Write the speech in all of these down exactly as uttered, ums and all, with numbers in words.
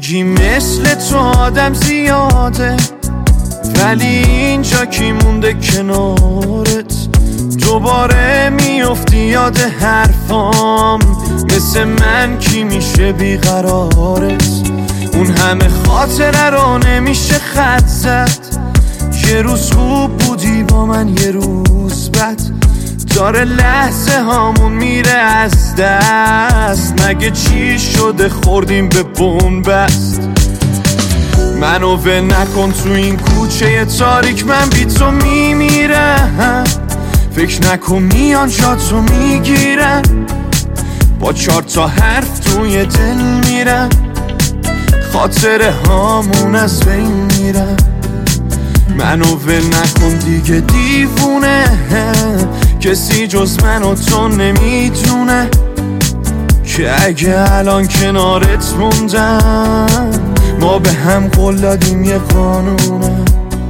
میگی مثل تو آدم زیاده، ولی اینجا کی مونده کنارت؟ دوباره میافتی یاد حرفام، مثل من کی میشه بیقرارت؟ اون همه خاطره رو نمیشه خط زد، یه روز خوب بودی با من یه روز بد، داره لحظه هامون میره از دست. مگه چی شده خوردیم به بنبست؟ منو ول نکن تو این کوچه تاریک، من بی تو میمیرم. فکر نکن میان جاتو میگیرم، با چار تا حرف توی دل میرم، خاطره هامون از بین میرم. منو ول نکن دیگه دیوونه، کسی جز من و تو نمیدونه که اگه الان کنارت موندم، ما به هم قول دادیم یه قانونه.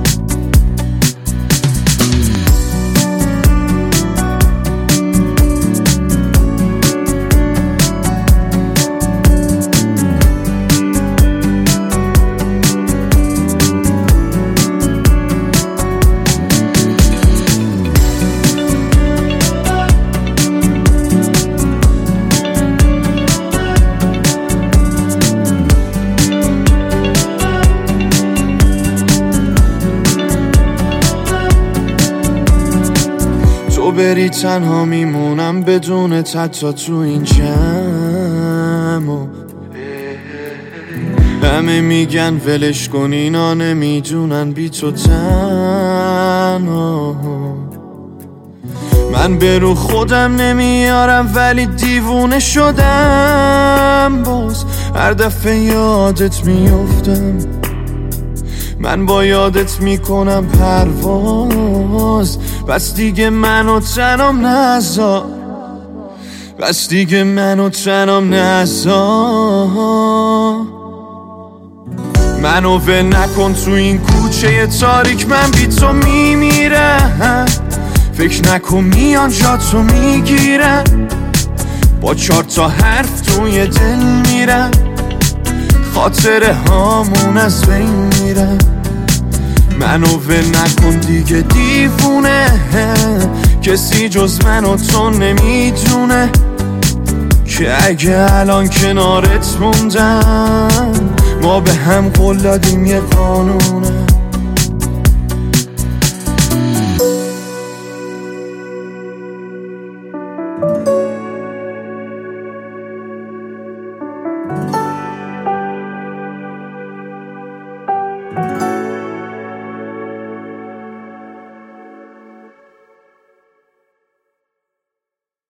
تو بری تنها میمونم بدون حتی تو این جمع، همه میگن ولش کن اینا نمیدونن بی تو تنها. من به رو خودم نمیارم ولی دیوونه شدم، باز هر دفعه یادت میافتم. من با یادت میکنم پرواز، بس دیگه منو تنم نذار، بس دیگه منو تنم نذار. منو ول نکن تو این کوچه تاریک، من بی تو میمیرم. فکر نکن میان جاتو میگیرم، با چار تا حرف توی دل میرم، خاطره هامون از بین میرم. منو ول نکن دیگه دیوونه، کسی جز من و تو نمیدونه که اگه الان کنارت موندم، ما به هم قول دادیم یه قانونه.